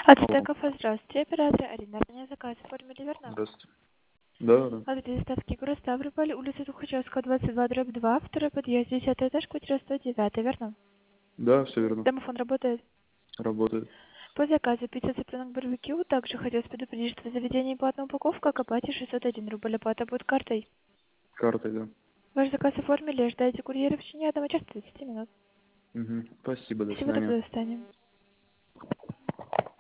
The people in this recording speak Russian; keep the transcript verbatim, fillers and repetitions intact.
Алло. Ацтеков, здравствуйте. Оператор Арина. Меня заказ оформили, верно? Здравствуйте. Да, да. Адрес доставки город Ставрополь, улица Тухачевская, двадцать два, дробь два, второй подъезд, десятый этаж, квартира сто девять, верно? Да, все верно. Домофон работает. Работает. По заказу пицца цыпленок барбекю. Также хотелось предупредить, что в заведении платная упаковка, к оплате шестьсот один рубль. Оплата будет картой. Картой, да. Ваш заказ оформили, ожидайте курьера в течение одного часа тридцати минут. Угу. Спасибо, до Спасибо, до свидания. свидания.